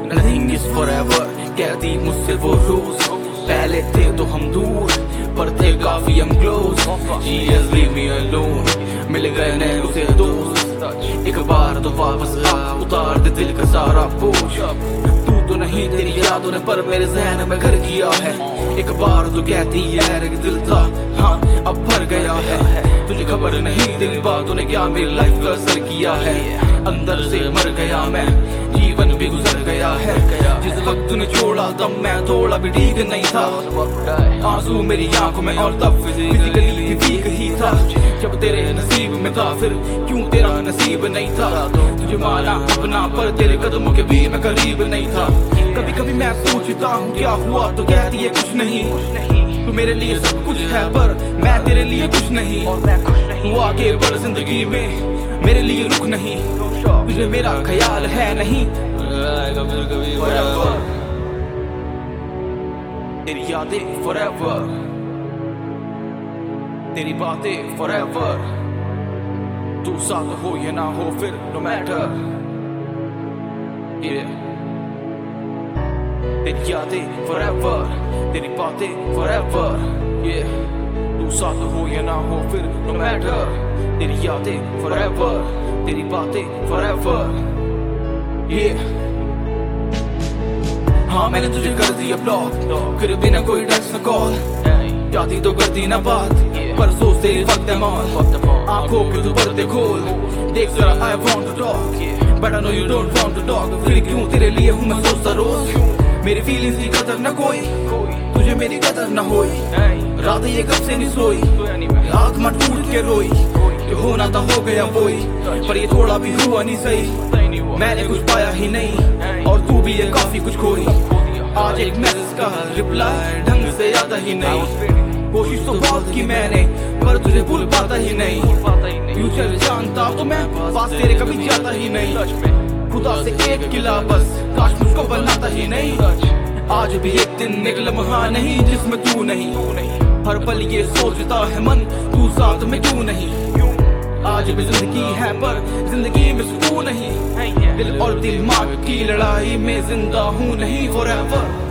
Nothing is forever, कहती मुझसे वो रोज। पहले थे तो हम दूर, पर थे काफी हम close. She has leave me alone, मिल गए नए उसे दोस्त। एक बार तो वापस आ, उतार दे दिल का सारा बोझ। तू तो नहीं, तेरी यादों ने पर मेरे ज़हन में घर किया है। एक बार तो कहती है कि दिल था, हाँ अब भर गया है। तुझे खबर नहीं तेरी बातों ने क्या मेरी लाइफ का असर किया है। अंदर से मर गया मैं, जीवन भी गुजर गया है। जिस वक्त तूने छोड़ा तब मैं थोड़ा भी ठीक नहीं था। आंसू मेरी आंखों में और तब फिजिकली भी वीक ही था। जब तेरे नसीब में था फिर क्यों तेरा नसीब नहीं था। तुझे माना अपना पर तेरे कदमों के भी मैं करीब नहीं था। कभी कभी मैं पूछता हूँ क्या हुआ तो कहती है कुछ नहीं। तू मेरे लिए सब कुछ है पर मैं तेरे लिए कुछ नहीं। तू आगे बढ़ जिंदगी में, मेरे लिए रुक नहीं। तुझे मेरा ख्याल है नहीं। तेरी यादें forever, तेरी बातें forever। तू साथ हो या ना हो फिर no matter, yeah। तेरी यादें forever, तेरी बातें forever, yeah। तू साथ हो या ना हो फिर no matter, तेरी यादें forever, तेरी बातें forever, yeah। हाँ मैंने तुझे कर दिया ब्लॉक, फिर बिना कोई टेक्स्ट न कॉल। जाती तो करती ना बात, पर सोच तेरी वक्त है मौत। आंखों के तू पर्दे खोल, देख जरा I want to talk, but I know you don't want to talk। फिर क्यों तेरे लिए हूँ मैं सोचता रोज। मेरी फीलिंग्स की कदर न कोई, तुझे मेरी कदर न होई। रात ये कब से नहीं सोई, आँख मत टूट के रोई। जो होना था हो गया वही, पर ये थोड़ा भी हुआ नहीं सही। मैंने कुछ पाया ही नहीं और तू भी ये काफी कुछ खोई। आज एक मैसेज का रिप्लाई ढंग से आता ही नहीं। कोशिश तो बहुत की मैंने पर तुझे भूल पाता ही नहीं। फ्यूचर जानता तो मैं पास तेरे कभी जाता ही नहीं। खुदा से एक गिला बस, काश मुझको बनाता ही नहीं। आज भी एक दिन एक लम्हा नहीं जिसमें तू नहीं। हर पल ये सोचता है मन तू साथ में क्यों नहीं। आज भी जिंदगी है पर जिंदगी में सुकून नहीं। दिल और दिमाग की लड़ाई में जिंदा हूँ नहीं forever।